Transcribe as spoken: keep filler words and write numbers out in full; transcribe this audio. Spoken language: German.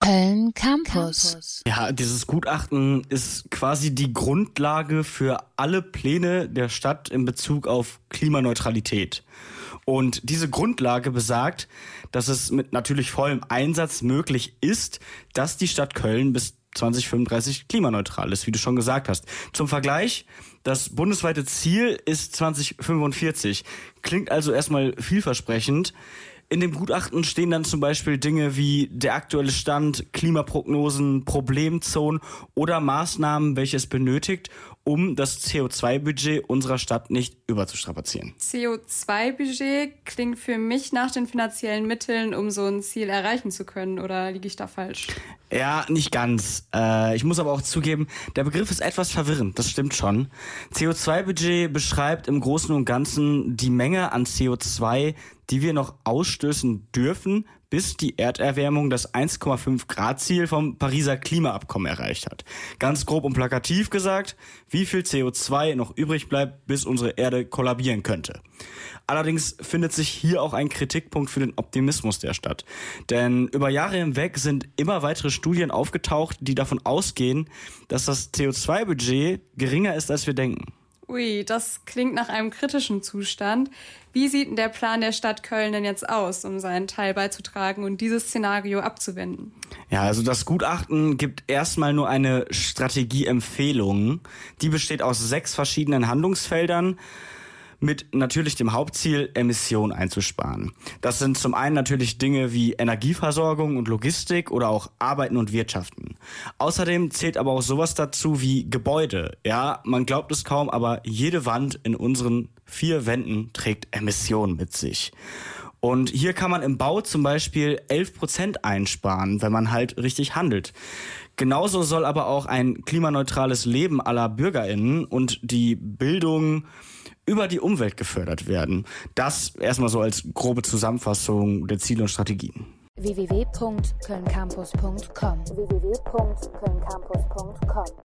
Köln Campus. Ja, dieses Gutachten ist quasi die Grundlage für alle Pläne der Stadt in Bezug auf Klimaneutralität. Und diese Grundlage besagt, dass es mit natürlich vollem Einsatz möglich ist, dass die Stadt Köln bis zwanzig fünfunddreißig klimaneutral ist, wie du schon gesagt hast. Zum Vergleich, das bundesweite Ziel ist zwanzig fünfundvierzig. Klingt also erstmal vielversprechend. In dem Gutachten stehen dann zum Beispiel Dinge wie der aktuelle Stand, Klimaprognosen, Problemzonen oder Maßnahmen, welche es benötigt, um das C O zwei Budget unserer Stadt nicht überzustrapazieren. C O zwei Budget klingt für mich nach den finanziellen Mitteln, um so ein Ziel erreichen zu können. Oder liege ich da falsch? Ja, nicht ganz. Äh, ich muss aber auch zugeben, der Begriff ist etwas verwirrend, das stimmt schon. C O zwei Budget beschreibt im Großen und Ganzen die Menge an C O zwei, die wir noch ausstößen dürfen, bis die Erderwärmung das eins Komma fünf Grad Ziel vom Pariser Klimaabkommen erreicht hat. Ganz grob und plakativ gesagt, wie viel C O zwei noch übrig bleibt, bis unsere Erde kollabieren könnte. Allerdings findet sich hier auch ein Kritikpunkt für den Optimismus der Stadt. Denn über Jahre hinweg sind immer weitere Studien aufgetaucht, die davon ausgehen, dass das C O zwei Budget geringer ist, als wir denken. Ui, das klingt nach einem kritischen Zustand. Wie sieht denn der Plan der Stadt Köln denn jetzt aus, um seinen Teil beizutragen und dieses Szenario abzuwenden? Ja, also das Gutachten gibt erstmal nur eine Strategieempfehlung. Die besteht aus sechs verschiedenen Handlungsfeldern, mit natürlich dem Hauptziel, Emissionen einzusparen. Das sind zum einen natürlich Dinge wie Energieversorgung und Logistik oder auch Arbeiten und Wirtschaften. Außerdem zählt aber auch sowas dazu wie Gebäude. Ja, man glaubt es kaum, aber jede Wand in unseren vier Wänden trägt Emissionen mit sich. Und hier kann man im Bau zum Beispiel elf Prozent einsparen, wenn man halt richtig handelt. Genauso soll aber auch ein klimaneutrales Leben aller BürgerInnen und die Bildung über die Umwelt gefördert werden. Das erstmal so als grobe Zusammenfassung der Ziele und Strategien. w w w punkt köln campus punkt com w w w punkt köln campus punkt com